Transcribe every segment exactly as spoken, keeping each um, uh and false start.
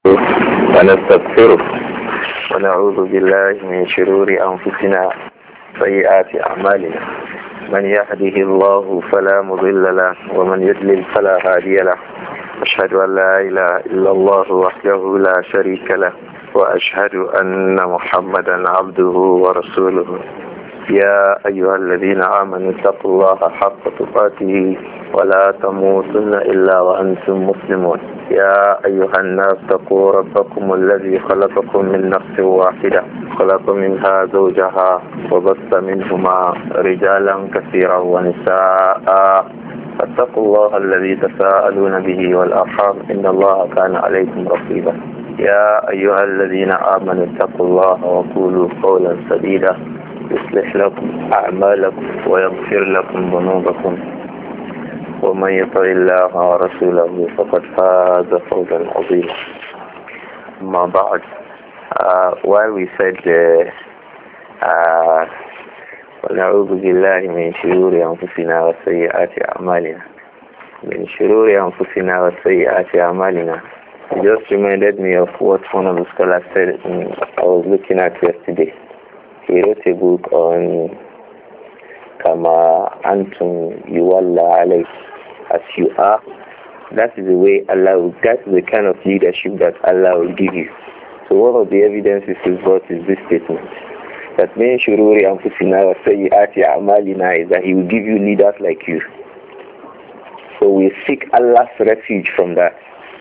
ونستغفره ونعوذ بالله من شرور أنفسنا سيئات أعمالنا من يهده الله فلا مضل له ومن يضلل فلا هادي له أشهد أن لا إله إلا الله وحده لا شريك له وأشهد أن محمدا عبده ورسوله يا أيها الذين آمنوا اتقوا الله حق تقاته ولا تموتن إلا وأنتم مسلمون يا أيها الناس اتقوا ربكم الذي خلقكم من نفس واحدة خلق منها زوجها وبث منهما رجالا كثيرا ونساء فاتقوا الله الذي تساءلون به والأرحام إن الله كان عليكم رقيبا يا أيها الذين آمنوا اتقوا الله وقولوا قولا سديدا يصلح لكم أعمالكم ويغفر لكم ذنوبكم ومن يطع الله ورسوله فقد فاز فوزا عظيما. أما بعد, uh, while we said ونعوذ بالله من شرور أنفسنا وسيئات أعمالنا من شرور أنفسنا وسيئات أعمالنا, it just reminded me of what one of the scholars said I was looking at yesterday. He wrote a book on Kama Antum Yuwalla Alayh, as you are. That is the way Allah will, that is the kind of leadership that Allah will give you. So one of the evidences is brought is this statement, that min shururi anfusina wa sayyiati a'malina, is that He will give you leaders like you. So we seek Allah's refuge from that.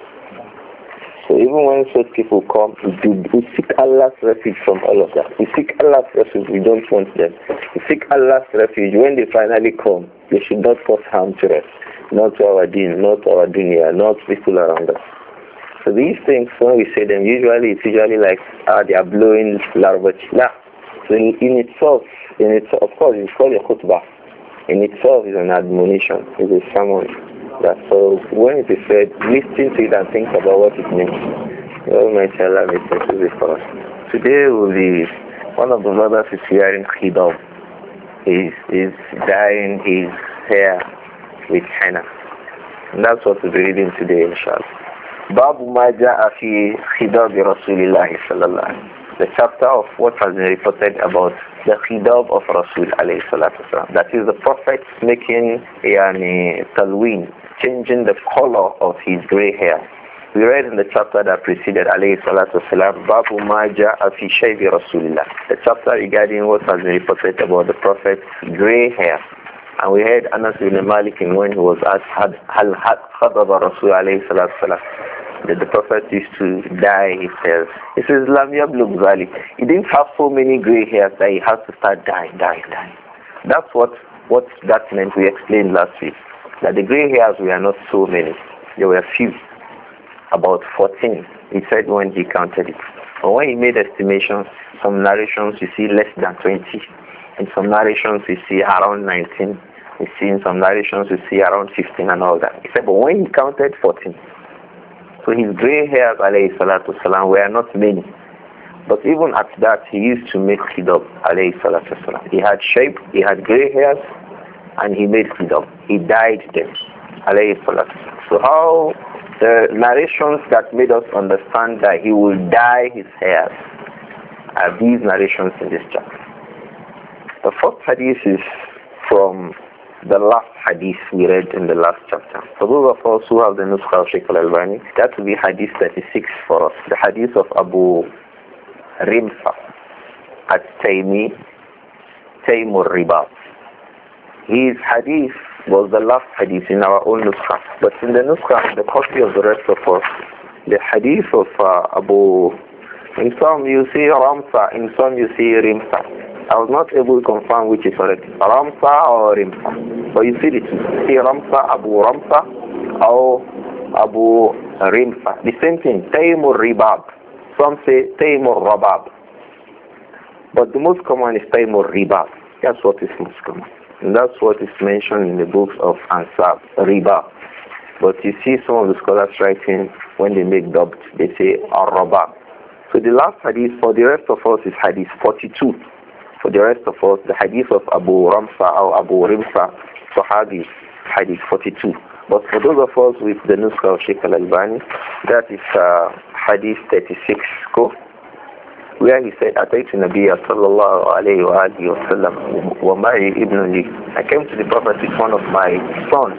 So even when such people come, we, do, we seek Allah's refuge from all of that. We seek Allah's refuge, we don't want them. We seek Allah's refuge. When they finally come, they should not cause harm to us, not to our deen, not to our dunya, not people around us. So these things, when we say them, usually it's usually like, ah, they are blowing larvae. Nah. So in, in itself, in itself, of course, it's called a khutbah. In itself is an admonition, is a sermon. That so when it is said, listen to it and think about what it means. Oh my Allah, may it for us. Today will be, one of the brothers is wearing khidab. He is dyeing his hair with henna. And that's what we'll be reading today, inshallah. Babu ma ja'a fi khidab Rasulillah sallallahu alayhi. The chapter of what has been reported about the khidab of Rasul alayhi salatu wasalam. That is the Prophet making yani talween, changing the color of his gray hair. We read in the chapter that preceded alayhi salatu wasalam, Babu ma ja'a fi shaybi Rasulillah. The chapter regarding what has been reported about the Prophet's gray hair. And we heard Anas ibn Malik when he was asked, Hal khadaba Rasul alayhi salatu wasalam, that the Prophet used to dye his hair. He says, Lam yablugh zalik. He didn't have so many gray hairs that he had to start dyeing, dyeing, dyeing. That's what, what that meant. We explained last week. That the gray hairs were not so many. There were few. About fourteen. He said when he counted it. But when he made estimations, some narrations you see less than twenty. In some narrations you see around nineteen. You see in some narrations you see around fifteen and all that. He said, but when he counted fourteen. So his gray hairs, alayhi salatu salam, were not many. But even at that, he used to make khidab, alayhi salatu salam. He had shape, he had gray hairs, and he made khidab. He dyed them, alayhi salatu salam. So how the narrations that made us understand that he will dye his hairs are these narrations in this chapter. The first hadith is from the last hadith we read in the last chapter. For those of us who have the Nuskha of Shaykh al-Albani, that will be hadith thirty-six for us. The hadith of Abu Rimsa at-Taymi, Taymur Ribat. His hadith was the last hadith in our own Nuskha. But in the Nuskha, the copy of the rest of us, the hadith of uh, Abu, in some you see Ramsa, in some you see Rimsa. I was not able to confirm which is correct, Ramsa or Rimsa. But you see it, see Ramsa, Abu Ramsa, or Abu Rimsa. The same thing, Taymur Ribab. Some say Taymur Rabab. But the most common is Taymur Ribab. That's what is most common. And that's what is mentioned in the books of Ansab, Ribab. But you see some of the scholars writing, when they make doubt, they say Ar-Rabab. So the last hadith for the rest of us is hadith forty-two. For the rest of us, the hadith of Abu Ramsa or Abu Rimsa, Sahabi, hadith forty-two. But for those of us with the Nuskha of Sheikh Al-Albani, that is uh, Hadith thirty-six, go, where he said, Ataytu Nabiya sallallahu alayhi wa alihi wa sallam wa ma'i ibn li. I came to the Prophet with one of my sons.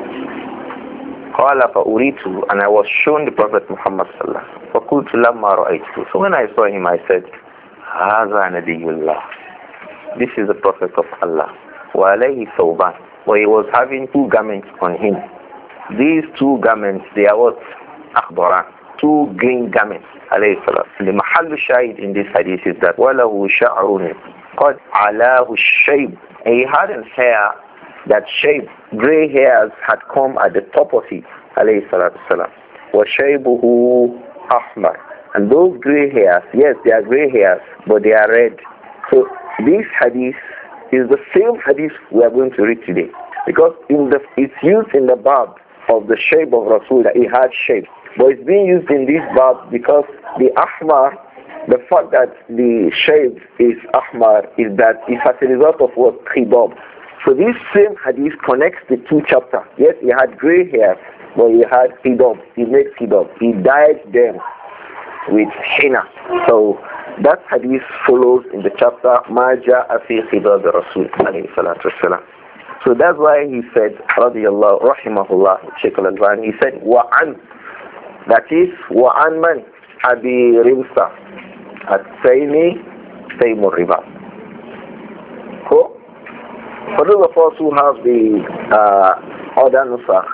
Qala fa uritu, and I was shown the Prophet Muhammad sallallahu alayhi wa sallam. Fa qultu lamma ra'aytu. So when I saw him, I said, Haza nabiyullah. This is the Prophet of Allah. Wa alayhi thawban. But he was having two garments on him. These two garments, they are what? Akhbaran. Two green garments. Alayhi salam. The mahallu shahid in this hadith is that walahu sha'run qad alahu shayb. He had a hair that shayb, gray hairs had come at the top of it. Alayhi salatu salam. Wa shaybuhu ahmar. And those gray hairs, yes, they are gray hairs, but they are red. So this hadith is the same hadith we are going to read today. Because in the, it's used in the bab of the shape of Rasul, that he had shape. But it's being used in this bab because the ahmar, the fact that the shape is ahmar, is that it's as a result of what? Khidab. So this same hadith connects the two chapters. Yes, he had gray hair, but he had khidab. He made khidab. He dyed them with henna. So that hadith follows in the chapter Maja Afi Khidab Rasul alayhi salatu wasalam. So that's why he said, radiyallahu rahimahullah, Shaykh Al-Albani, he said, wa'an, that is, wa'an man, Abi Rimsa, at-Taymi, Taymur Riba. Cool? For those of us who have the uh, other nusakh,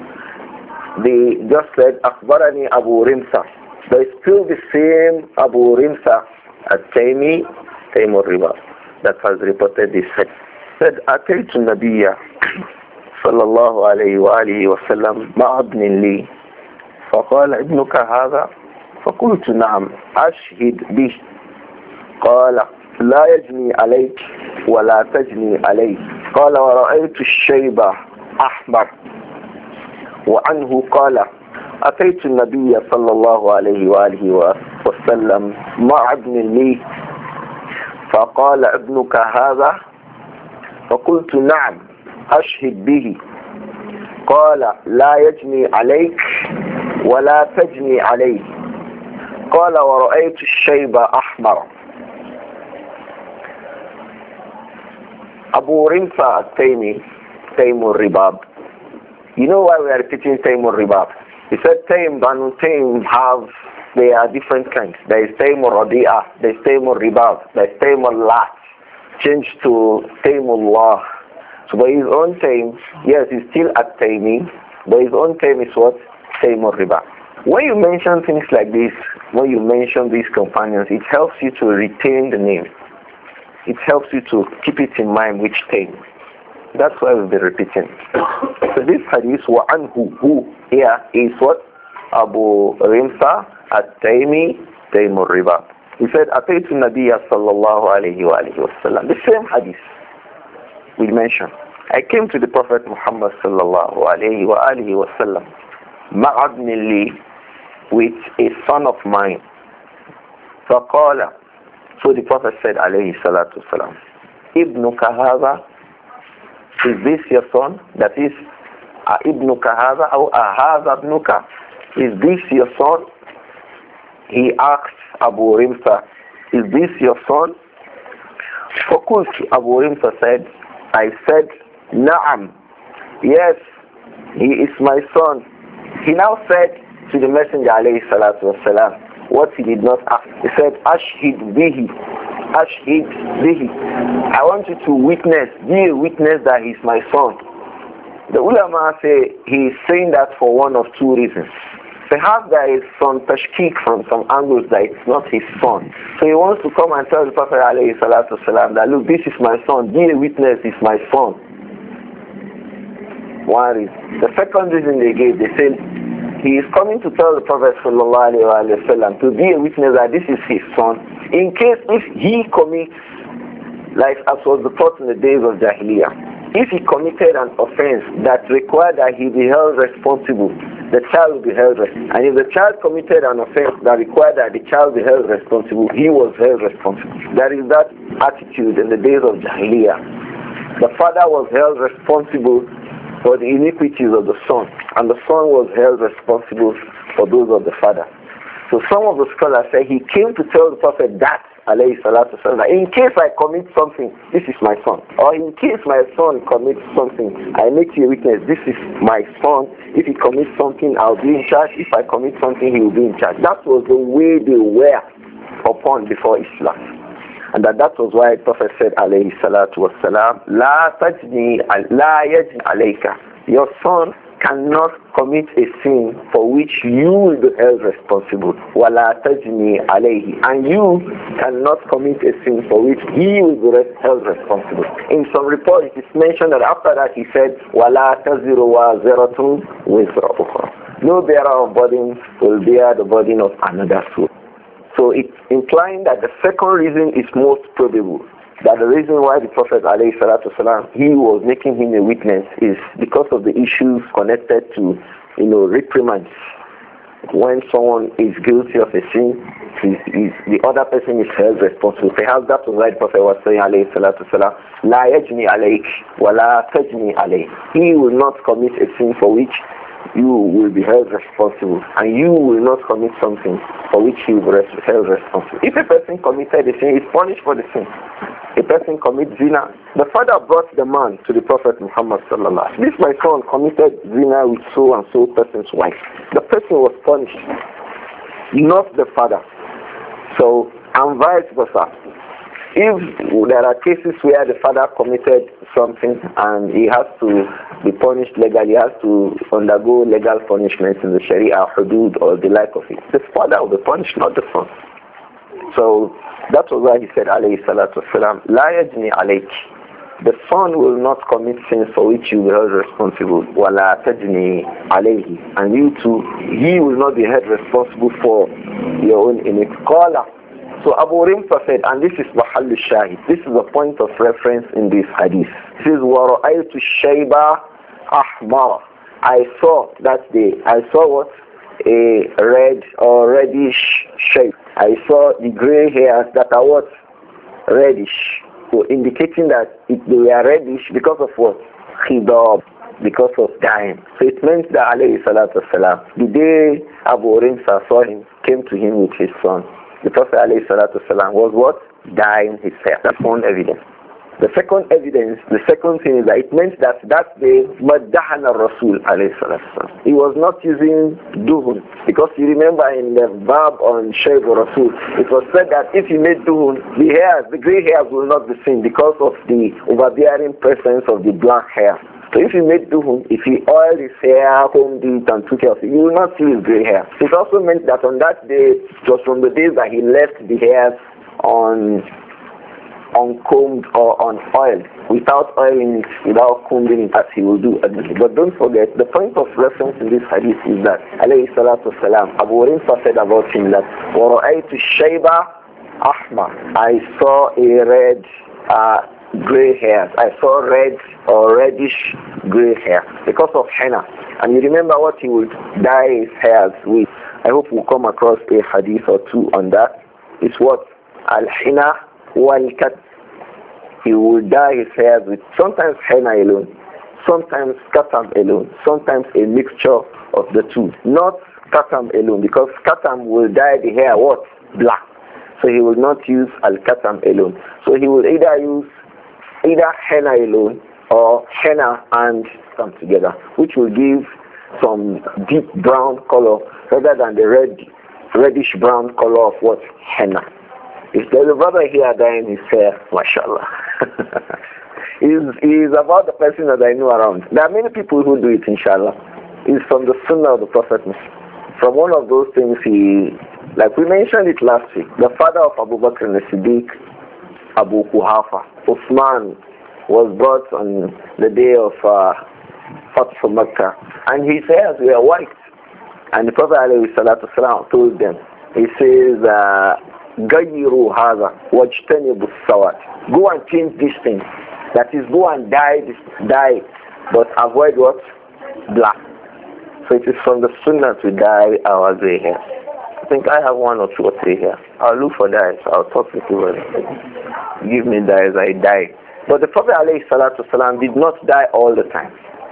they just said, Akhbarani Abu Rimsa. But it's still the same Abu Rimsa at-Taymi, Taymur Riba that has reported this hadith. Said, Ataytu Nabiya sallallahu alayhi wa alihi wa sallam ma'abnin li. فقال ابنك هذا فقلت نعم أشهد به قال لا يجني عليك ولا تجني عليه قال ورأيت الشيب أحمر وعنه قال أتيت النبي صلى الله عليه وآله وسلم مع ابن لي فقال ابنك هذا فقلت نعم أشهد به قال لا يجني عليك ولا تجني عليه قال ورأيت الشيب أحمر. Abu Rimsa at-Taymi, Taymur Ribab. You know why we are repeating Taymur Ribab? He said Taym, Banu Taym have, they are different kinds. There is Taymur Radi'ah, there is Taymur Ribab, there is Taymur Lat, changed to Taymullah. So by his own Taym, yes, he's still at Taymi, but his own Taym is what? Taymur Ribab. When you mention things like this, when you mention these companions, it helps you to retain the name. It helps you to keep it in mind which Taym. That's why we'll be repeating. So this hadith, wa'anhu, who here is what? Abu Rimsa at-Taymi, Taymur Ribab. He said, Ataytu Nabiya sallallahu alayhi wa alihi wa sallam. The same hadith we mentioned. I came to the Prophet Muhammad sallallahu alayhi wa alihi wa sallam, ma'abni li, with a son of mine. فقال, so the Prophet said alayhi salatu wasalam, Ibnuka hadha, is this your son? That is, Ibnuka hadha, or hadha ibnuka, is this your son? He asked Abu Rimsa, is this your son? Fakult, Abu Rimsa said, I said, Na'am, yes, he is my son. He now said to the Messenger alayhi salatu wasalam, what he did not ask. He said, Ashhid bihi, Ashhid bihi. I want you to witness, be a witness that he is my son. The ulama say he is saying that for one of two reasons. Perhaps there is some tashkik from some angles that it's not his son. So he wants to come and tell the Prophet alayhi salatu wasalam that, look, this is my son, be a witness, he's my son. One reason. The second reason they gave, they said, he is coming to tell the Prophet sallallahu alayhi wa sallam to be a witness that this is his son, in case if he commits, like as was the thought in the days of Jahiliyyah, if he committed an offense that required that he be held responsible, the child will be held responsible. And if the child committed an offense that required that the child be held responsible, he was held responsible. There is that attitude in the days of Jahiliyyah. The father was held responsible for the iniquities of the son, and the son was held responsible for those of the father. So some of the scholars say he came to tell the Prophet that, alayhi salatu wasalam, in case I commit something, this is my son. Or in case my son commits something, I make you a witness, this is my son. If he commits something, I'll be in charge. If I commit something, he will be in charge. That was the way they were upon before Islam. And that, that was why the Prophet said, alayhi salatu wasalam, La tajni, la yajni alayka. Your son cannot commit a sin for which you will be held responsible. Wala tajni alayhi. And you cannot commit a sin for which he will be held responsible. In some report, it is mentioned that after that he said, Wala taziru wa zeratun wizra ukhra. No bearer of burden will bear the burden of another soul. So it's implying that the second reason is most probable. That the reason why the Prophet ﷺ, he was making him a witness is because of the issues connected to, you know, reprimands. When someone is guilty of a sin, he's, he's, the other person is held responsible. Perhaps that was why the Prophet was saying, alayhi salatu wasalam, La yajni alayk, wa la tajni alayk. He will not commit a sin for which you will be held responsible, and you will not commit something for which he will be held responsible. If a person committed a sin, he's punished for the sin. A person commits zina. The father brought the man to the Prophet Muhammad sallallahu alaihi wasallam. This my son committed zina with so and so person's wife. The person was punished, not the father. So, and vice versa. If there are cases where the father committed something and he has to be punished legally, he has to undergo legal punishment in the Sharia, hudud, or the like of it, the father will be punished, not the son. So that was why he said, alayhi salatu wasalam, La yajni alayk. The son will not commit sins for which you will be held responsible. Wala tajni alayhi. And you too, he will not be held responsible for your own iniquity. So Abu Rimfa said, and this is Mahal Shahid, this is a point of reference in this hadith. It says, وَرَأَيْتُ الشَّيْبَ أَحْمَرَ. I saw that day, I saw what? A red or reddish shape. I saw the gray hairs that are what? Reddish. So indicating that it, they were reddish because of what? Khidab, because of dying. So it meant that alayhi salatu wasalam, the day Abu Rimfa saw him, came to him with his son. The Prophet alayhi salatu wasalam was what? Dyeing his hair. That's one evidence. The second evidence, the second thing is that it meant that that day, Maddahan al-Rasul alayhi salatu wasalam. He was not using duhun. Because you remember in the verb on Shaykh Rasul, it was said that if he made duhun, the hairs, the gray hairs will not be seen because of the overbearing presence of the black hair. So if he made duhun, if he oiled his hair, combed it and took care of it, you will not see his gray hair. It also meant that on that day, just from the days that he left the hairs on uncombed or unoiled, without oiling it, without combing it as he will do admittedly. But don't forget, the point of reference in this hadith is that, alayhi salatu wasalam, Abu Rimfa said about him that, وَرَأَيْتُ الشَّيْبَ أَحْمَرَ. I saw a red uh, gray hairs. I saw red or reddish gray hair because of henna. And you remember what he would dye his hairs with. I hope we'll come across a hadith or two on that. It's what? Al-Hina wal-Kat. He would dye his hairs with sometimes henna alone, sometimes katam alone, sometimes a mixture of the two. Not katam alone, because katam will dye the hair what? Black. So he will not use al-katam alone. So he will either use either henna alone or henna and come together, which will give some deep brown color rather than the red, reddish brown color of what? Henna. If there's a brother here dyeing his hair, mashallah, he's, he's about the person that I know around. There are many people who do it, inshallah. It's from the sunnah of the Prophet. From one of those things, he, like we mentioned it last week, the father of Abu Bakr as-Siddiq, Abu Quhafa, Uthman, was brought on the day of uh, Fatih Makkah, and his hairs were white. And the Prophet ﷺ told them, he says, Gayiru haza wajtanibu sawat. Go and change this thing. That is, go and dye this, dye, but avoid what? Black. So it is from the sunnah to dye our gray hair. I think I have one or two or three here. I'll look for dyes. I'll talk to you. Give me dyes, I dye. But the Prophet ﷺ did not dye all the time.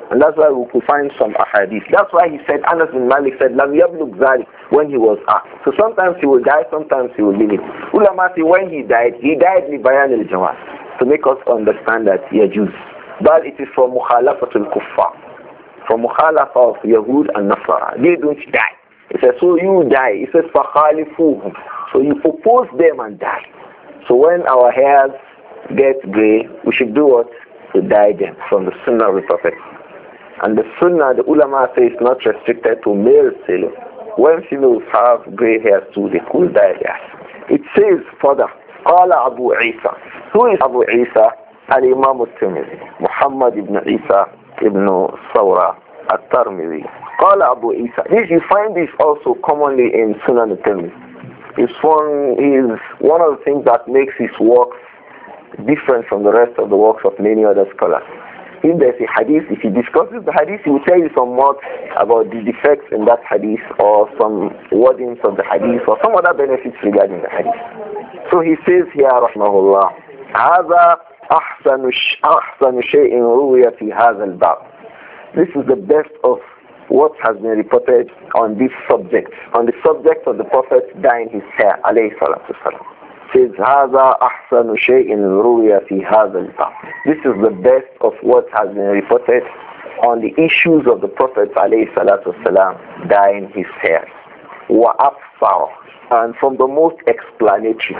And that's why we could find some ahadith. That's why he said, Anas bin Malik said, Lam yablug zalik, when he was asked. So sometimes he will die, sometimes he will live it. Ulama say when he died, he died li bayan al-jawaz, to make us understand that yajuz. But it is from mukhalafatul kuffar, from mukhalafa of Yahud and Nasara. They don't die. He says, so you die. He says, fakhalifuhum. So you oppose them and die. So when our hairs get gray, we should do what? To dye them, from the sunnah of the Prophet. And the sunnah, the ulama say, is not restricted to male sailors. When females have gray hairs too, they could dye theirs. It says further, قال Abu Isa. Who is Abu Isa? Al-Imam al-Tirmidhi, Muhammad ibn Isa ibn Sawra al-Tirmidhi. قال Abu Isa. This, you find this also commonly in Sunan al-Tirmidhi. It's one, is one of the things that makes his works different from the rest of the works of many other scholars. If there's a hadith, if he discusses the hadith, he will tell you some more about the defects in that hadith, or some wordings of the hadith, or some other benefits regarding the hadith. So he says here, rahmahullah, هذا أحسن أحسن شيء روي في هذا الباب. This is the best of what has been reported on this subject, on the subject of the Prophet dyeing his hair, alayhi salatu wasalam. Says, هذا أحسن شيء روي في هذا الباب. This is the best of what has been reported on the issues of the Prophet alayhi salatu wasalam dyeing his hair. وأفصح, and from the most explanatory.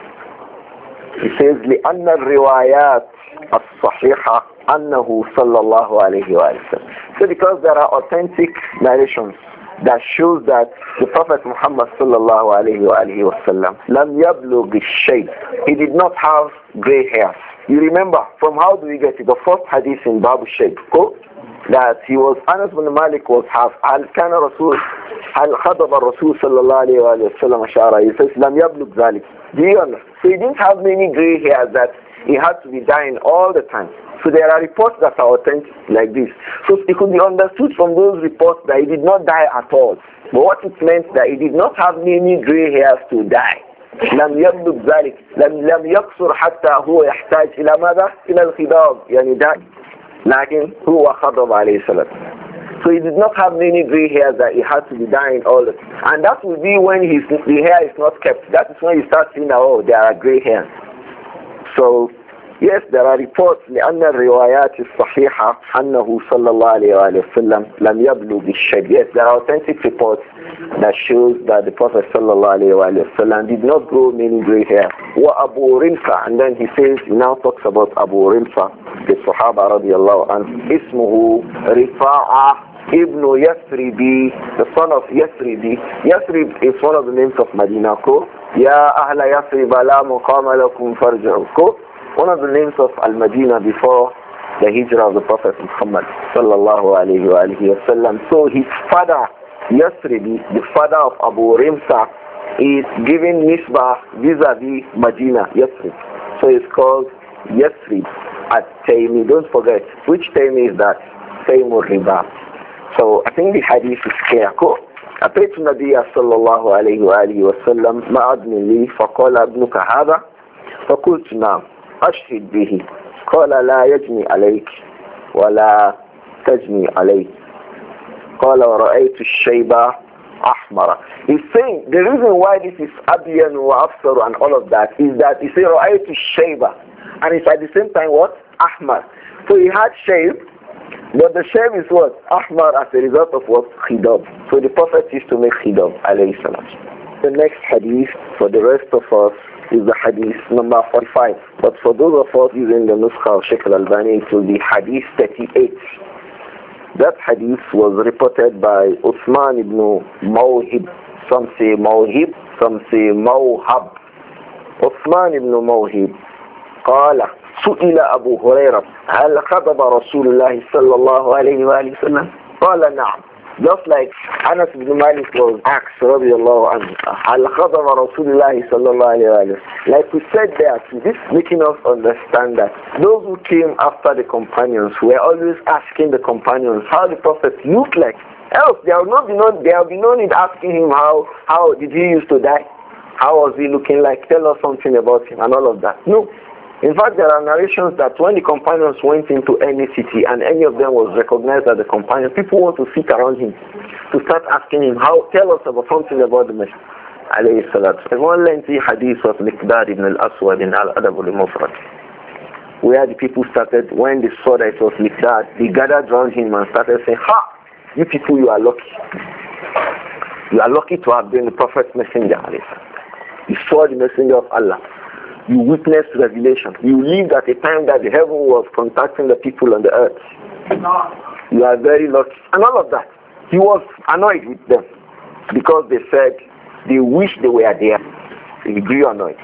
He says, لأن الروايات الصحيحة أنه صلى الله عليه وسلم. So because there are authentic narrations that shows that the Prophet Muhammad sallallahu alayhi wa alayhi wa sallam lam yablugh ash-shayb. He did not have gray hairs. You remember, from how do we get it? The first hadith in Babu Shayb, that he was, Anas bin Malik was half, al kana Rasul, al khadaba Rasul sallallahu alayhi wa sallam ashara. He says, lam yablugh zalik. Do you understand? So he didn't have many gray hairs that he had to be dyeing all the time. So there are reports that are authentic like this. So it could be understood from those reports that he did not dye at all. But what it meant that he did not have many gray hairs to dye. لم يبلغ ذلك لم لم يقصر حتى هو يحتاج إلى ماذا؟ إلى الخضاب يعني داي. لكن هو خضب عليه السلام. So he did not have many gray hairs that he had to be dyeing all the time. And that will be when his the hair is not kept. That is when you start seeing that, oh, there are gray hairs. So yes, there are reports لأن الروايات الصحيحة أنه صلى الله عليه وسلم لم يبلغ الشيب. Yes, there are authentic reports that shows that the Prophet صلى الله عليه وسلم did not grow many gray hair. وأبو رمفة, and then he says, he now talks about Abu Rimfa, the Sahaba رضي الله عنه. اسمه رفاعة Ibn Yasribi, the son of Yasribi. Yasrib is one of the names of Medina. Ya Ahla Yasrib la muqama lakum farja'u. One of the names of Al-Madinah before the hijrah of the Prophet Muhammad sallallahu alayhi wa alihi wa sallam. So his father, Yasribi, the father of Abu Rimsa, is given nisbah vis-a-vis Medina, Yasrib. So it's called Yasrib at Taymi. Don't forget, which Taymi is that? Taymur Riba. So I think the hadith is clear. أتيت النبي صلى الله عليه وآله وسلم ما أدني لي فقال ابنك هذا فقلت نعم أشهد به قال لا يجني عليك ولا تجني عليك قال ورأيت الشيبة أحمر. He's saying the reason why this is أبين وأفسر and all of that is that he said رأيت الشيبة, and it's at the same time what? أحمر. So he had shave, but the shave is what? Ahmar, as a result of what? Khidab. So the Prophet used to make khidab, alayhi salam. The next hadith for the rest of us is the hadith number forty-five. But for those of us using the Nuskha of Sheikh al-Albani, it will be hadith thirty-eight. That hadith was reported by Uthman ibn Mawhib. Some say Mawhib, some say Mawhab. Uthman ibn Mawhib. قال سئل أبو هريرة هل خطب رسول الله صلى الله عليه وآله وسلم قال نعم. Just like Anas ibn Malik was asked رضي الله عنه هل خطب رسول الله صلى الله عليه وآله. Like we said there, this making us understand that those who came after the companions were always asking the companions how the Prophet looked like. Else there will not be no there will be no need asking him how how did he used to die, how was he looking like, tell us something about him and all of that. No. In fact, there are narrations that when the companions went into any city and any of them was recognized as a companion, people want to sit around him to start asking him, "How? Tell us about something about the Messenger." Alayhi salatu. There's one lengthy hadith of Miqdad ibn al-Aswad in Al-Adab al-Mufrad, where the people started, when they saw that it was Miqdad, they gathered around him and started saying, "Ha! You people, you are lucky. You are lucky to have been the Prophet's messenger. You saw the messenger of Allah. You witnessed revelation. You lived at a time that the heaven was contacting the people on the earth. You are very lucky." And all of that. He was annoyed with them because they said they wish they were there. He grew annoyed.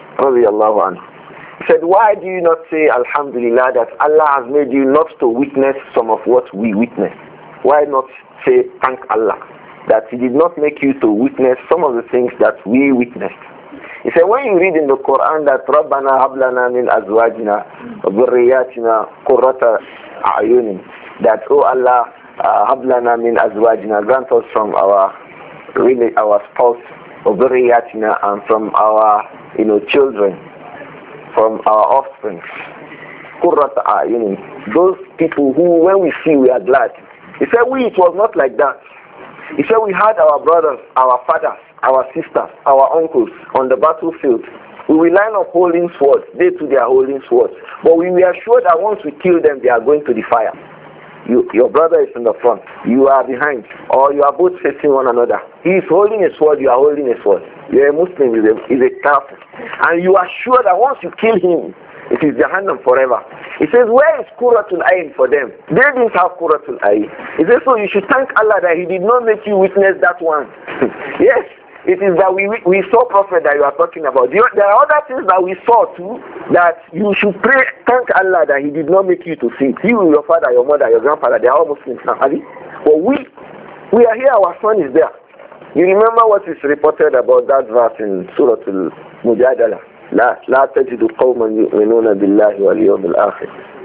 He said, "Why do you not say Alhamdulillah that Allah has made you not to witness some of what we witnessed? Why not say thank Allah that He did not make you to witness some of the things that we witnessed?" He said, when you read in the Quran that Rabbana hablana min azwajina wa dhurriyyatina qurrata a'yunin, that, "Oh Allah, hablana min azwajina," grant us from our really our spouse, wa dhurriyyatina, and from our you know children, from our offspring, qurrata a'yunin, those people who when we see we are glad. He said, we, it was not like that. He said, we had our brothers, our fathers, our sisters, our uncles on the battlefield. We will line up holding swords. They too, they are holding swords. But we were sure that once we kill them, they are going to the fire. You, your brother is in the front. You are behind. Or you are both facing one another. He is holding a sword. You are holding a sword. You are a Muslim. He is a, is a kafir. And you are sure that once you kill him, it is Jahannam forever. He says, where is Quratul Ayn for them? They didn't have Quratul Ayn. He says, so you should thank Allah that He did not make you witness that one. Yes, it is that we we saw Prophet that you are talking about. There are other things that we saw too, that you should pray, thank Allah that He did not make you to see. You, your father, your mother, your grandfather, they are all Muslims now. But we, we are here, our son is there. You remember what is reported about that verse in Surah Al-Mujadala? لا لا تجد قوما يؤمنون بالله واليوم الآخر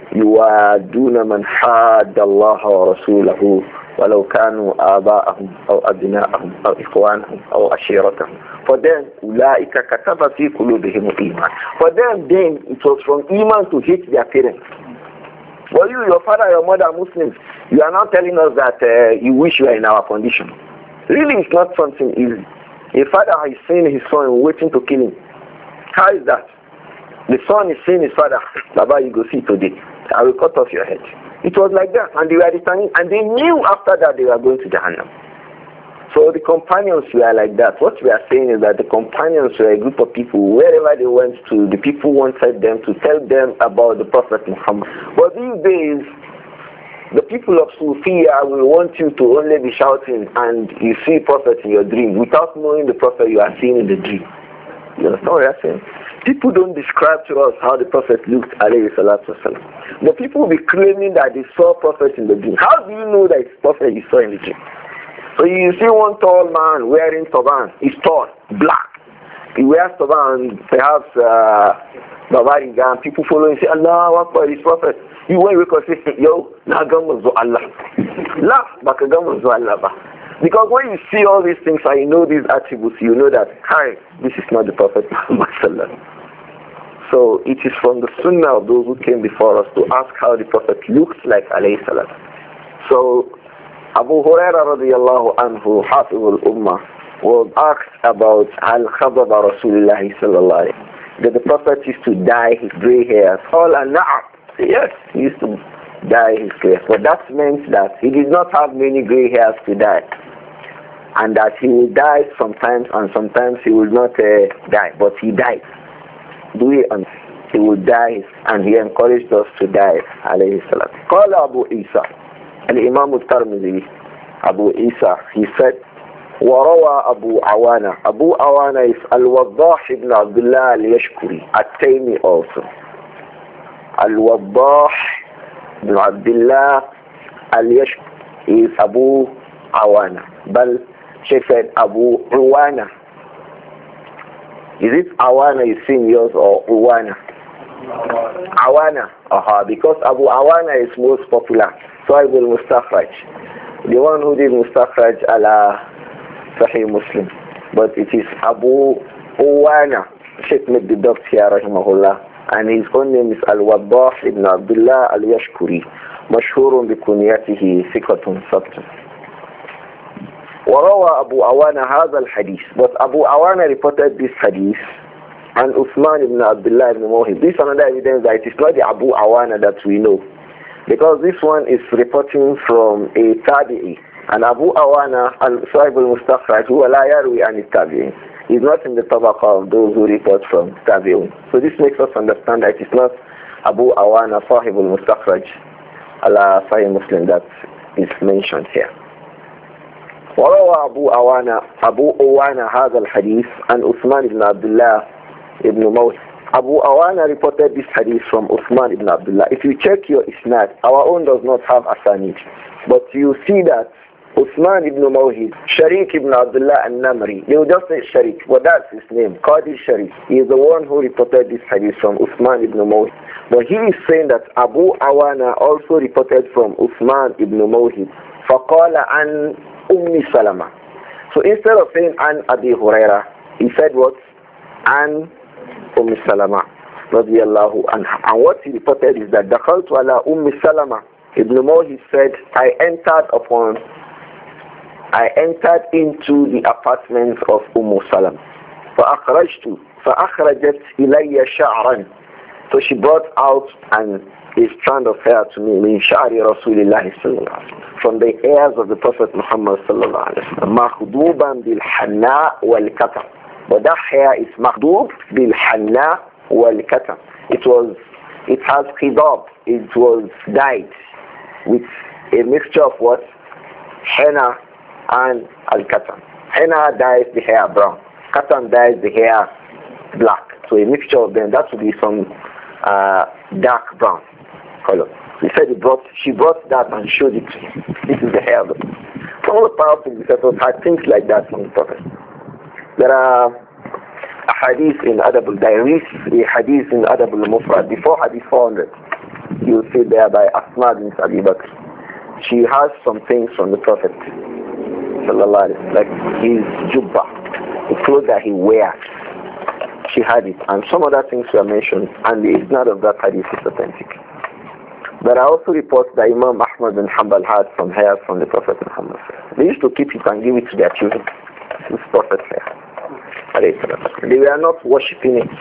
يوادون من حاد الله ورسوله ولو كانوا آباءهم أو أبناءهم أو إخوانهم أو عشيرتهم. For them, أولئك كتب في قلوبهم الإيمان. For them, then it was from Iman to hate their parents. Well, you, your father, your mother, Muslims, you are now telling us that uh, you wish you were in our condition. Really, it's not something easy. A father is seeing his son waiting to kill him. How is that? The son is saying his father, Baba, you go see today. I will cut off your head. It was like that. And they were returning. And they knew after that they were going to Jahannam. So the companions were like that. What we are saying is that the companions were a group of people. Wherever they went to, the people wanted them to tell them about the Prophet Muhammad. But these days, the people of Sufiya will want you to only be shouting and you see Prophet in your dream without knowing the Prophet you are seeing in the dream. You understand what I'm saying? People don't describe to us how the Prophet looked, alayhi salatu wasalam. But people will be claiming that they saw Prophet in the dream. How do you know that it's Prophet you saw in the dream? So you see one tall man wearing turban. He's tall, black. He wears turban, perhaps uh, Bavariga, and people follow him and say, Allah Akbar, he's Prophet. You wait because you say, yo, na gamazu Allah. Laugh, baka gamazu Allah. Because when you see all these things and you know these attributes, you know that, hi, this is not the Prophet Muhammad. So it is from the sunnah of those who came before us to ask how the Prophet looks like, alayhi salam. So Abu Huraira radiallahu anhu, Hafizul Ummah, was asked about al-khababa Rasulullah sallallahu alayhi wa sallam. That the Prophet used to dye his gray hairs. All an-na'am. Yes, he used to dye his gray hairs. But that meant that he did not have many gray hairs to dye. And that he would die sometimes and sometimes he would not uh, die. But he died. Do we understand? He would die and he encouraged us to die. Alayhi salam. Qala Abu Isa. Al-Imam al-Tirmidhi. Abu Isa. He said, وروى أبو عوانة. Abu Awana is Al-Waddah ibn Abdullah al-Yashkuri. At-Taymi also. Al-Waddah ibn Abdullah al-Yashkuri is Abu Awana. But she said Abu Uwana. Is it Awana you see in yours or Uwana? Awana. Aha, because Abu Awana is most popular. So I will Mustakhraj. The one who did Mustakhraj ala Sahih Muslim. But it is Abu Uwana. Sheikh made the dots here, rahimahullah. and his own name is Al-Wabbah ibn Abdullah al-Yashkuri, مشهور بكنيته ثقة ثبت. وروى أبو عوانة هذا الحديث, but Abu Awana reported this hadith and Uthman ibn Abdullah ibn Mawhib. This is another evidence that it is not the Abu Awana that we know, because this one is reporting from a tabi'i, and Abu Awana al-Sahib al-Mustakhraj huwa la yarwi an al-tabi'in. He's not in the tabaqa of those who report from tabi'un. So this makes us understand that it is not Abu Awana Sahib al-Mustakhraj ala Sahih Muslim that is mentioned here. وروى أبو أوانا أبو أوانا هذا الحديث عن عثمان بن عبد الله ibn Mawhib. Abu Awana reported this hadith from Uthman ibn Abdullah. If you check your isnad, our own does not have asanid, but you see that Uthman ibn Mawhib, Sharik ibn Abdullah al-Namri, they will just say Sharik, but that's his name, Qadi Sharik. He is the one who reported this hadith from Uthman ibn Mawhib. But he is saying that Abu Awana also reported from Uthman ibn Mawhib. فَقَالَ عَنْ Ummi Salama. So instead of saying an Abi Huraira, he said what? An Ummi Salama radiyallahu anha. And what he reported is that Dakhaltu ala Ummi Salama. Ibn Mawhib said, I entered upon, I entered into the apartment of Umm Salama. فأخرجت فأخرجت إلي شعرا. So she brought out an a strand of hair to me, min sha'ri Rasulillah sallallahu alaihi wasallam, from the hairs of the Prophet Muhammad sallallahu alaihi wasallam, makhduban bil hanna wal katam. But that hair is makhdub bil hanna wal katam. It was, it has khidab, it was dyed with a mixture of what? Henna and al-katam. Henna dyes the hair brown, katam dyes the hair black. So a mixture of them, that would be some uh, dark brown color. He said he brought, she brought that and showed it to him. This is the hair of it. Some of the powerful disciples had things like that from the Prophet. There are a hadith in Adab al-Dairis, a hadith in Adab al-Mufrad, before hadith four hundred. You will see there by Asma bin Abi Bakr. She has some things from the Prophet, sallallahu alaihi wasallam, like his jubba, the clothes that he wears. She had it, and some other things were mentioned, and the isnad of that hadith is authentic. There are also reports that Imam Ahmad bin Hanbal had some hair from the Prophet Muhammad. They used to keep it and give it to their children. This is Prophet's hair. They were not worshipping it.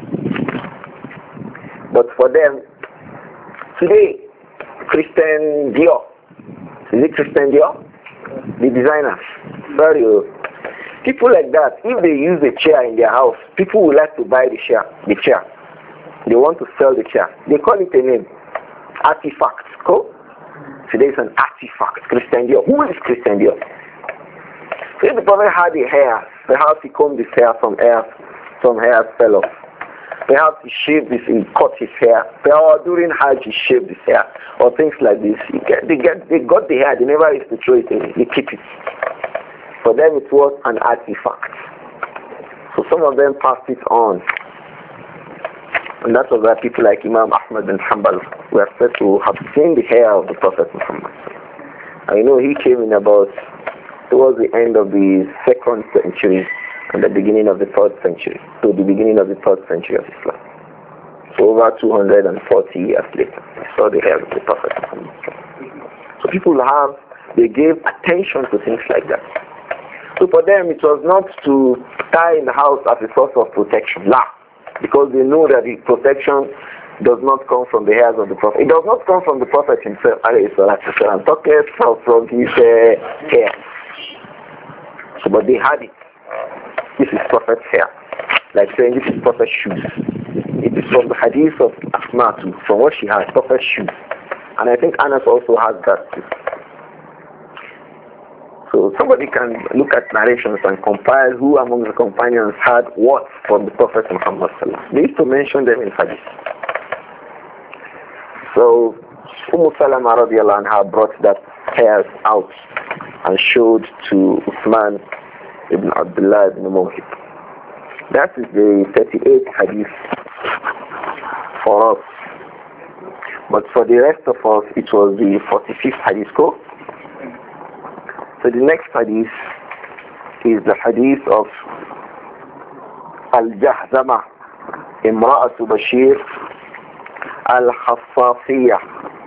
But for them, today, Christian Dior, is it Christian Dior? The designer. Very old. People like that, if they use a chair in their house, people would like to buy the chair. The chair. They want to sell the chair. They call it a name. Artifact. Cool? Today is an artifact. Christian Dior. Who is Christian Dior? So if the Prophet had a hair, perhaps he combed his hair, some hair, some hair fell off. Perhaps he shaved this, he cut his hair. Perhaps during Hajj he shaved his hair, or things like this. Get, they get, they got the hair. They never used to throw it away. They keep it. For them, it was an artifact. So some of them passed it on. And that was why people like Imam Ahmad bin Hanbal were said to have seen the hair of the Prophet Muhammad. I know he came in about towards the end of the second century and the beginning of the third century. So the beginning of the third century of Islam. So over two hundred forty years later, we saw the hair of the Prophet Muhammad. So people have, they gave attention to things like that. So for them, it was not to tie in the house as a source of protection. La. Because they know that the protection does not come from the hairs of the Prophet. It does not come from the Prophet himself. I'm talking from his uh, hair. So, but they had it. This is Prophet's hair. Like saying this is Prophet's shoes. It is from the hadith of Asma too, from what she has, Prophet's shoes. And I think Anas also has that too. So somebody can look at narrations and compile who among the companions had what from the Prophet Muhammad sallallahu. They used to mention them in hadith. So Umm Salama radiallahu anha brought that hairs out and showed to Uthman ibn Abdullah ibn Mawhib. That is the thirty-eighth hadith for us. But for the rest of us, it was the forty-fifth hadith. Go. So the next hadith is the hadith of Al-Jahzama امرأة بشير الخصاصية.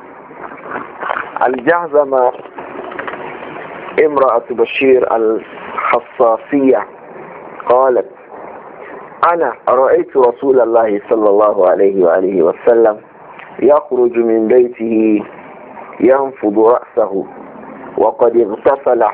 الجهزمة امرأة بشير الخصاصية قالت أنا رأيت رسول الله صلى الله عليه وآله وسلم يخرج من بيته ينفض رأسه وقد اغتسل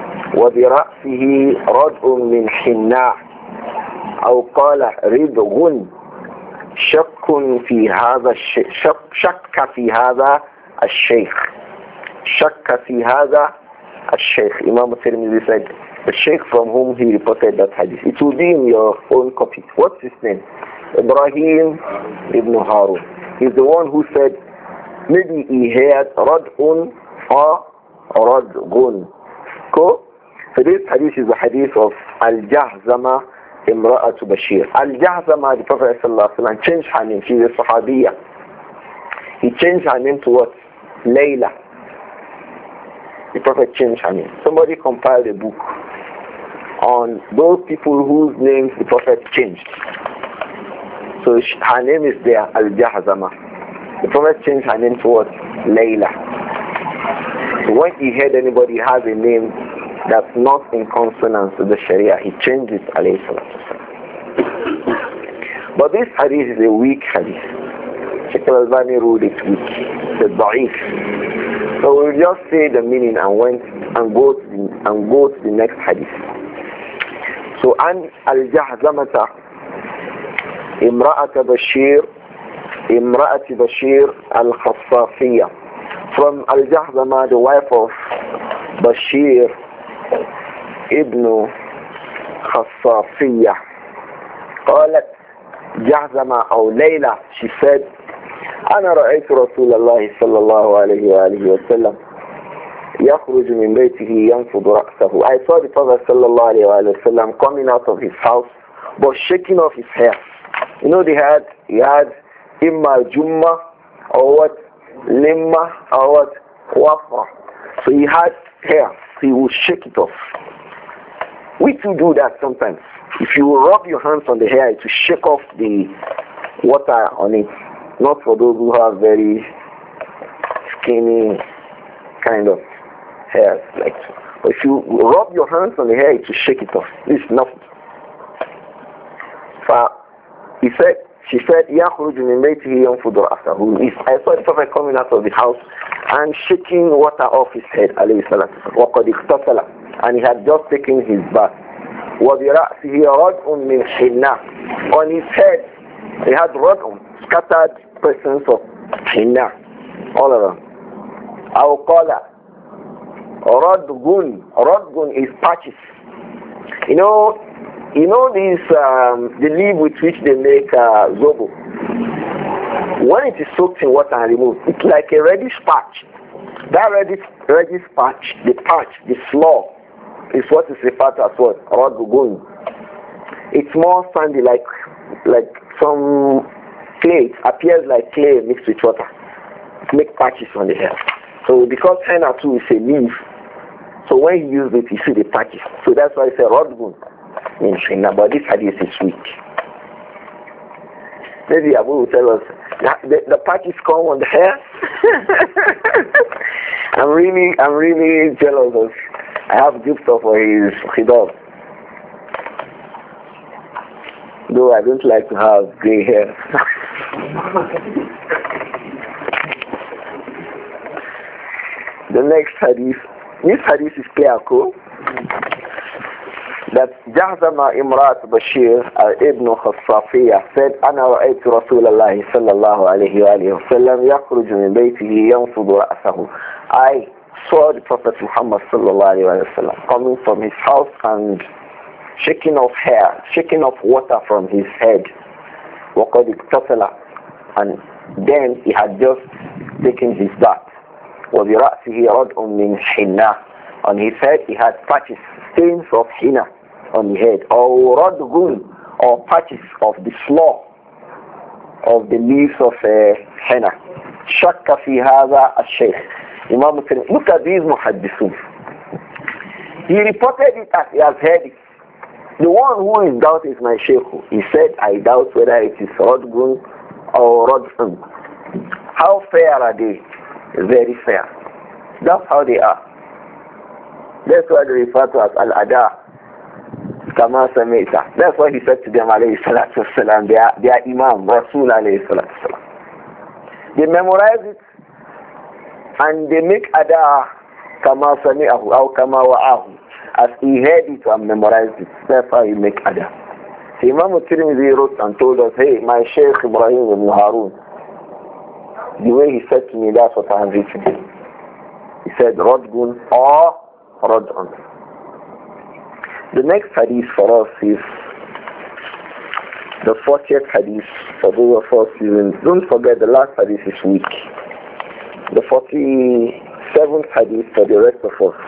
وبرأسه ردء من حناء أو قال ردغ شك في هذا الشيخ شك في هذا الشيخ شك في هذا الشيخ. Imam Tirmidhi said the sheikh from whom he reported that hadith. It will be in your own copy. What's his name? Ibrahim ibn Harun. He's the one who said maybe he heard Rad'un or Rad'un. Cool? So this hadith is the hadith of Al-Jahzama Imra'atu Bashir. Al-Jahzama, the Prophet ﷺ changed her name. She's a Sahabiya. He changed her name to what? Layla. The Prophet changed her name. Somebody compiled a book on those people whose names the Prophet changed. So she, her name is there, Al-Jahzama. The Prophet changed her name to what? Layla. So when he heard anybody has a name that's not in consonance with the Sharia, he changed it, alayhi salatu wasalam. But this hadith is a weak hadith. Sheikh al-Albani ruled it weak. The da'if. So we'll just say the meaning and went and go to the, and go to the next hadith. So an al-Jahzamata Imra'at Bashir Imra'at Bashir al-Khassafiyya. From al-Jahzama, the wife of Bashir ibn Khassafiyya. قالت جهزمة أو ليلى, she said أنا رأيت رسول الله صلى الله عليه وآله وسلم يخرج من بيته ينفض رأسه. I saw the Prophet صلى الله عليه وآله وسلم coming out of his house but shaking off his hair. You know, they had he had imma jumma or what, limma or what, wafa. So he had hair, so he would shake it off. We too do that sometimes. If you rub your hands on the hair to shake off the water on it, not for those who have very skinny kind of hair, like. But if you rub your hands on the hair to shake it off, it's nothing. So he said, she said, يَخْرُجُ مِنْ بَيْتِهِ يَنْفُضُ رَأْسَهُ. I saw the Prophet coming out of the house and shaking water off his head, alayhi salatu وَقَدْ اِخْتَصَلَ, and he had just taken his bath. وَبِرَأْسِهِ رَدْءٌ مِنْ حِنَّةٍ. On his head, he had rad'un, scattered presence of hinna, all around. أو قال radgun. Radgun is patches. You know, you know this um, the leaf with which they make uh, zobo. When it is soaked in water and removed, it's like a reddish patch. That reddish reddish patch, the patch, the slaw, is what is referred to as what? Radgun. It's more sandy, like like some clay. It appears like clay mixed with water. It makes patches on the hair. So because henna too is a leaf, so when you use it, you see the patches. So that's why it's a radgun in henna. But this hadith is weak. Maybe Abu will tell us that the, the patches come on the hair. I'm really, I'm really jealous of. I have gifts for his khidab. Though I don't like to have gray hair. The next hadith, this hadith is clear, cool? That Jahzama Imrat Bashir ibn Khassafiyya said, أنا رأيت رسول الله صلى الله عليه وآله وسلم يخرج من بيته ينفض رأسه. I saw the Prophet Muhammad صلى الله عليه وسلم coming from his house and shaking off hair, shaking off water from his head. وقد اغتسل, and then he had just taken his bath. وبرأسه رَدْءٌ مِّنْ حِنَّةٍ. On his head he had patches, stains of henna on the head, or radgun, or patches of the slaw of the leaves of uh, henna. شَكَّ فِي هَذَا الشَّيْخ. Imam Muslim, look at these muhaddithun. He reported it as he has heard it. The one who is doubt is my sheikh. He said, I doubt whether it is Rodgun or Rodfun. How fair are they? Very fair. That's how they are. That's why they refer to as Al-Ada. Kama Samaita. That's why he said to them, alayhi salatu wasalam, they are, they are Imam, Rasul alayhi salatu wasalam. They memorize it and they make Ada Kama Sami'ahu or Kama Wa'ahu. As he heard it and memorized it. That's how you make Ada. So Imam al-Tirmidhi wrote and told us, hey, my Shaykh Ibrahim ibn Harun, the way he said to me, that's what I have written. He said, Rodgun or Rodun. The next hadith for us is the fortieth hadith for those of us using. Don't forget the last hadith is weak. The forty-seventh hadith for the rest of us.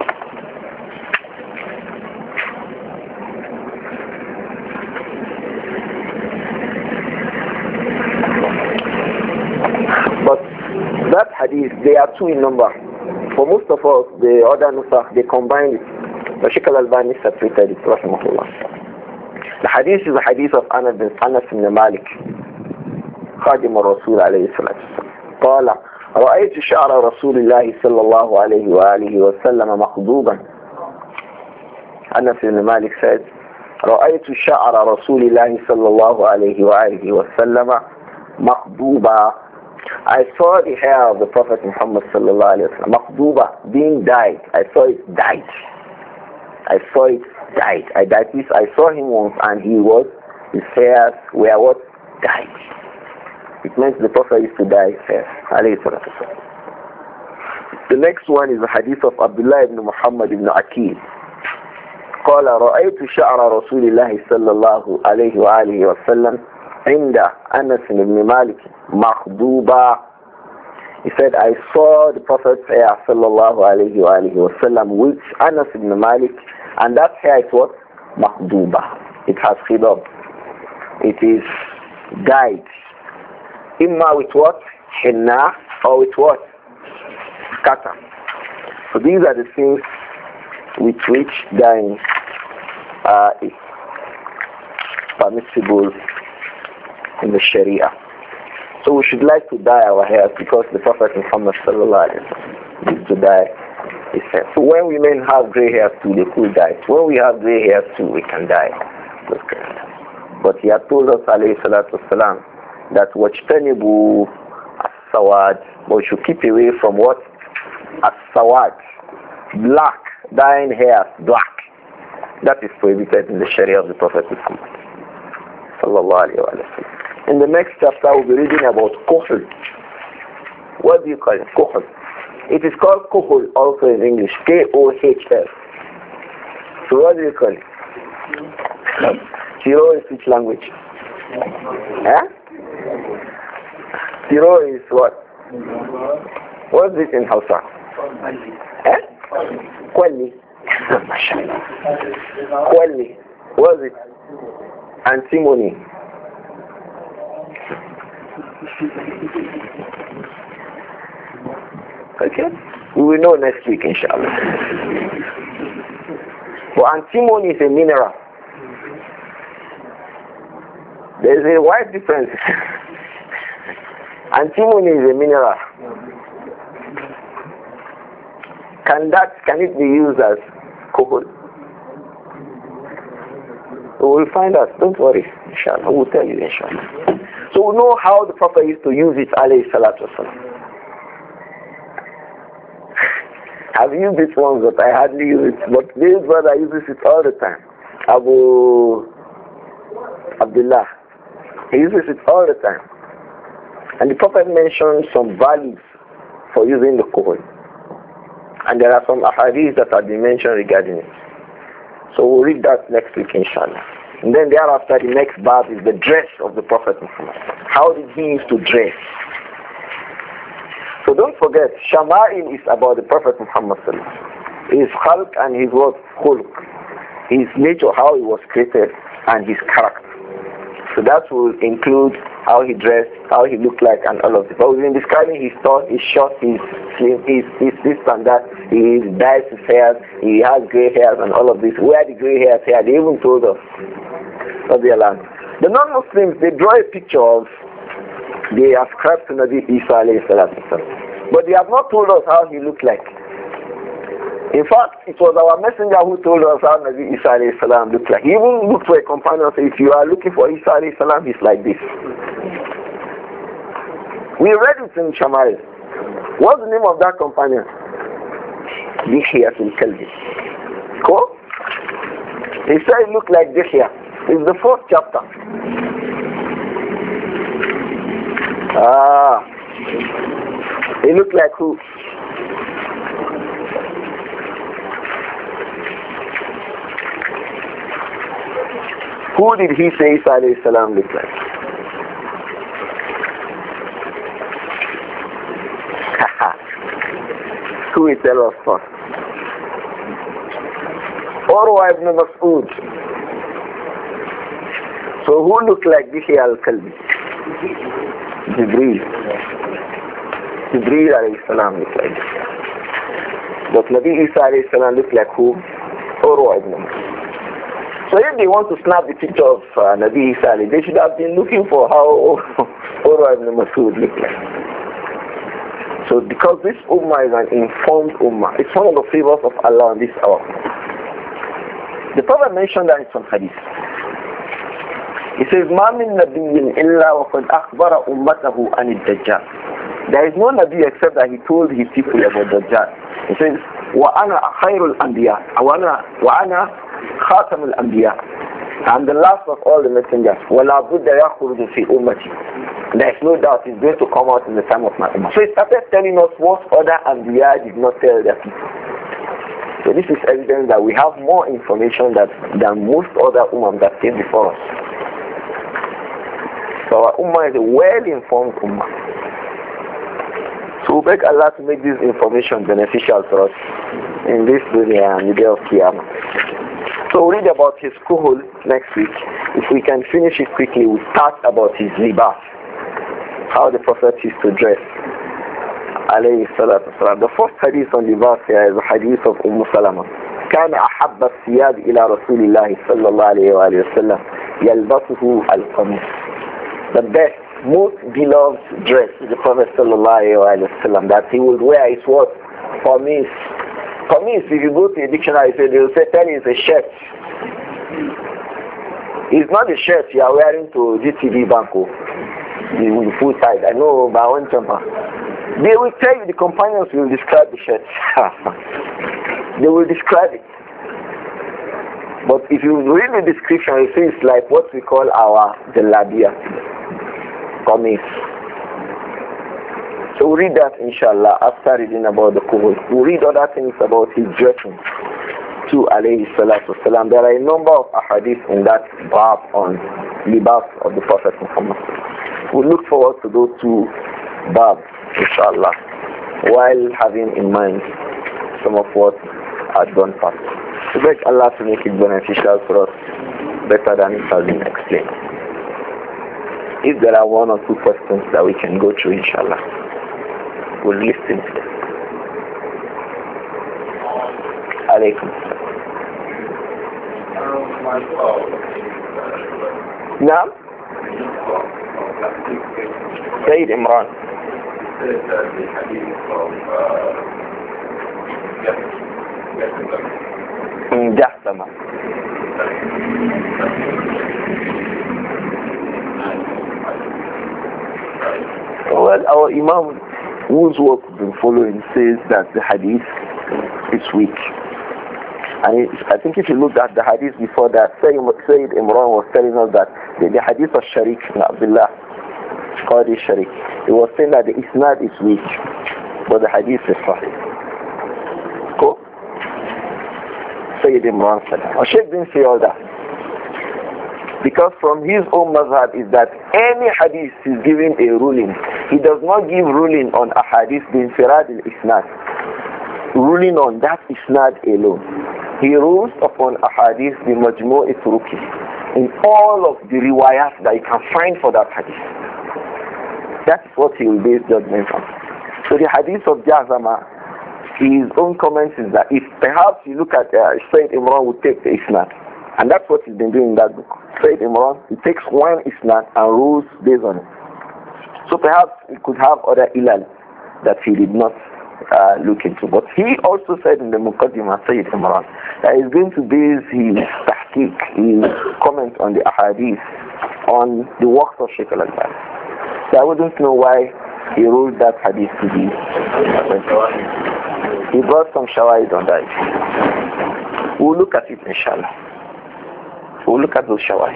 But that hadith, they are two in number. For most of us, the other nusakh, they combine it. The Shaykh al-Albani separated it, rahimahullah. The hadith is the hadith of Anas bin Anas ibn Malik, خادم الرسول عليه الصلاة والسلام. قال رأيت شعر رسول الله صلى الله عليه وآله وسلم مخضوبا. Anas ibn Malik said, رأيت شعر رسول الله صلى الله عليه وآله وسلم مخضوبا. I saw the hair of the Prophet Muhammad sallallahu alayhi wa sallam, makhduba, being dyed. I saw it dyed. I saw it dyed. I dyed this. I saw him once and he was, his hairs were what? Dyed. It means the Prophet used to dye his hair. Alayhi salatu wasalam. The next one is the hadith of Abdullah ibn Muhammad ibn Akil. قال رأيت شعر رسول الله صلى الله عليه وآله وسلم عند أنس بن مالك مخضوبا. He said, I saw the Prophet's hair sallallahu alayhi wa alayhi wa sallam with Anas ibn Malik, and that hair is what? Makhduba. It has khidab. It is dyed. Imma with what? Henna, or with what? Kata. So these are the things with which dyeing uh, is permissible in the Sharia. So we should like to dye our hair because the Prophet Muhammad sallallahu alaihi wasallam used to dye his hair. So when women have gray hair too, they could dye. When we have gray hair too, we can dye. But he had told us alayhi salatu wasalam that wajtanibu as-sawad, but we should keep away from what? As-sawad, black, dyeing hair black. That is prohibited in the Sharia of the Prophet Muhammad sallallahu alaihi wasallam. In the next chapter, we'll be reading about kuhl. What do you call it? Kuhl. It is called kuhl also in English. K O H L. So what do you call it? Tiro is which language? Eh? Tiro is what? What is it in Hausa? Eh? Kwali. Kwali. What is it? Antimony. Okay? We will know next week, inshallah. But antimony is a mineral. There is a wide difference. Antimony is a mineral. Can that, can it be used as cocoa? We will find out. Don't worry, inshallah. We'll tell you, inshallah. So we know how the Prophet used to use it, alayhi salatu wasalam. I've used it once, but I hardly use it. But this brother uses it all the time. Abu Abdullah. He uses it all the time. And the Prophet mentioned some values for using the coal. And there are some ahadith that have been mentioned regarding it. So we'll read that next week, inshallah. And then thereafter, the next bab is the dress of the Prophet Muhammad. How did he used to dress? So don't forget, Shama'il is about the Prophet Muhammad sallallahu alaihi wasallam. His khalq and his what? Khulq. His nature, how he was created, and his character. So that will include how he dressed, how he looked like, and all of it. But we've been describing his tall, his short, his slim, his, his this and that. He dyes his hair, he has gray hairs and all of this. Where the gray hairs here, they even told us. The non-Muslims, they draw a picture of, they ascribe to Nabi Isa alayhi salatu wasalam. But they have not told us how he looked like. In fact, it was our messenger who told us how Nabi Isa alayhi salam looked like. He even looked for a companion and said, if you are looking for Isa alayhi salam, he's like this. We read it in Shamari. What's the name of that companion? Dihyatul Kalbi. Cool? He said it looked like Dihya. It's the fourth chapter. Ah. He looked like who? Who did he say Isa alayhi salam look like? Who will tell us first? Urwa ibn Mas'ud. So who looked like Dihya al-Kalbi? Jibreel. Jibreel alayhi salam looked like this. But Nabi Isa alayhi salam looked like who? Urwa ibn Mas'ud. So if they want to snap the picture of uh, Nabi Isa, they should have been looking for how Urwa ibn Mas'ud looked like. So because this ummah is an informed ummah, it's one of the favors of Allah on this hour. The Prophet mentioned that in some hadith. He says, مَا مِن نَبِيٍّ إِلَّا وَقَدْ أَخْبَرَ أُمَّتَهُ عَنِ الدَّجَّالِ. There is no Nabi except that he told his people about Dajjal. He says, وَأَنَا خَيْرُ الْأَنْبِيَاءِ وَأَنَا خَاتَمُ الْأَنْبِيَاءِ. I'm the last of all the messengers. وَلَا بُدَّ يَخْرُجُ فِي أُمَّتِي. There is no doubt he's going to come out in the time of my ummah. So he started telling us what other Anbiya did not tell their people. So this is evidence that we have more information that, than most other ummah that came before us. So our ummah is a well-informed ummah. So we beg Allah to make this information beneficial for us in this dunya and the day of Qiyamah. So we'll read about his kuhul next week. If we can finish it quickly, we'll start about his libas, how the Prophet used to dress. Alayhi salatu wasalam. The first hadith on libas here is the hadith of Umm Salama. كان أحب الثياب إلى رسول الله صلى الله عليه وآله وسلم يلبسه القميص. The best, most beloved dress is the Prophet صلى الله عليه وآله وسلم that he would wear is what? Qamis. Qamis, if you go to a dictionary, they will say tell you it's a shirt. It's not a shirt you are wearing to G T V Banco. The full side. I know by one jumper. They will tell you, the companions will describe the shirt. They will describe it. But if you read the description, you see it's like what we call our jalabiya. Qamis. So we'll read that inshallah after reading about the Qur'an. We'll read other things about his dressing to alayhi salatu wasalam. There are a number of ahadith in that bab on libas of the Prophet Muhammad. We look forward to those two babs inshallah while having in mind some of what had gone past. We beg Allah to make it beneficial for us better than it has been explained. If there are one or two questions that we can go through inshallah, we'll listen to them. Alaykum. Naam? Sayyid Imran. Jahtama. Well, our Imam, whose work we've been following, says that the hadith is weak. And it, I think if you look at the hadith before that, Sayyid Imran was telling us that the, the hadith of Sharik ibn Abdullah, Qadi Sharik, he was saying that the isnad is weak, but the hadith is sahih. Cool? Sayyid Imran said that. Shaykh didn't say all that. Because from his own mazhab is that any hadith is giving a ruling. He does not give ruling on a hadith bin firad al-isnad. Ruling on that isnad alone. He rules upon a hadith bin majmu' turuki. in all of the riwayat that you can find for that hadith. That's what he will base judgment on. So the hadith of Jazama, his own comment is that if perhaps you look at uh, Sayyid Imran would take the Isnad, and that's what he's been doing in that book. Sayyid Imran, he takes one Isnad and rules based on it. So perhaps he could have other ilal that he did not uh, look into. But he also said in the Muqaddimah, Sayyid Imran, that he's going to base his tahqiq, his comment on the ahadith, on the works of Shaykh al-Albani. So I wouldn't know why he ruled that hadith to be. He brought some shawahid on that. We'll look at it inshallah. We'll look at those shawahid.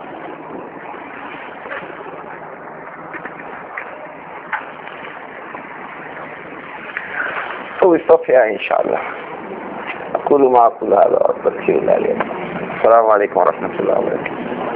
So we stop here inshallah. أقول ما أقول هذا وأستغفر الله لي. السلام عليكم ورحمة الله وبركاته.